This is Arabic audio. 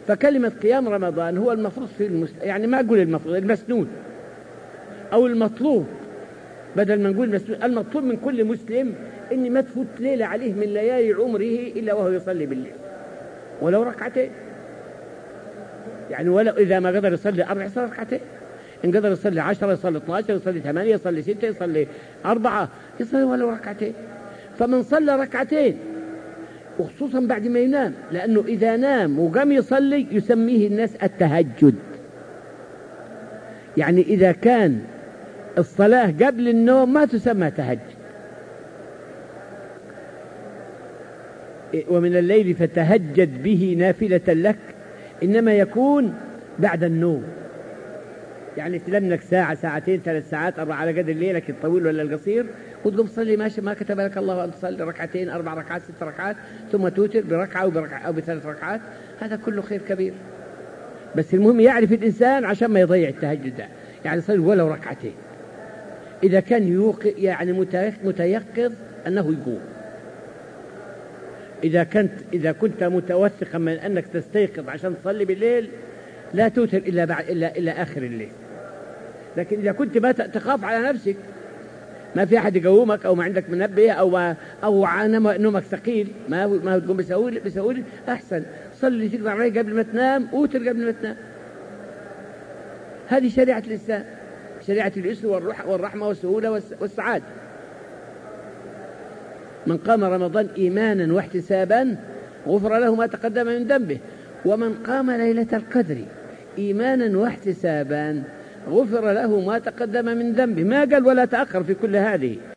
فكلمة قيام رمضان هو المفروض يعني ما أقول المفروض، المسنون أو المطلوب، بدل ما نقول مسنون، المطلوب من كل مسلم إن ما تفوت ليلة عليه من ليالي عمره إلا وهو يصلي بالليل ولو ركعتين. يعني ولو إذا ما قدر يصلي 4 يصلي ركعتين، إن قدر يصلي 10 يصلي 12 يصلي 8 يصلي 6 يصلي 4 يصلي ولو ركعتين. فمن صلى ركعتين وخصوصا بعد ما ينام، لأنه إذا نام وقام يصلي يسميه الناس التهجد. يعني إذا كان الصلاة قبل النوم ما تسمى تهجد. ومن الليل فتهجد به نافلة لك، إنما يكون بعد النوم. يعني تنام لك ساعة ساعتين 3 ساعات 4 على قدر ليلك الطويل ولا القصير، وتقوم تصلي ماشي ما كتب لك الله أن تصلي ركعتين 4 ركعات 6 ركعات، ثم توتر بركعة أو ب3 ركعات، هذا كله خير كبير. بس المهم يعرف الإنسان عشان ما يضيع التهجد ده، يعني يصلي ولو ركعتين إذا كان يعني متيقظ أنه يقوم. إذا كنت متوثقا من أنك تستيقظ عشان تصلي بالليل لا توتر إلا آخر الليل. لكن إذا كنت ما تخاف على نفسك، ما في أحد يقومك أو ما عندك منبه أو نومك ثقيل ما تقوم بسهولة، أحسن صلي تقدر عليه قبل ما تنام، أوتر قبل ما تنام. هذه شريعة الإسلام، شريعة اليسر والرحمة والسهولة والسعادة. من قام رمضان إيمانا واحتسابا غفر له ما تقدم من ذنبه، ومن قام ليلة القدر إيمانا واحتسابا غفر له ما تقدم من ذنبه. ما قال ولا تأخر في كل هذه.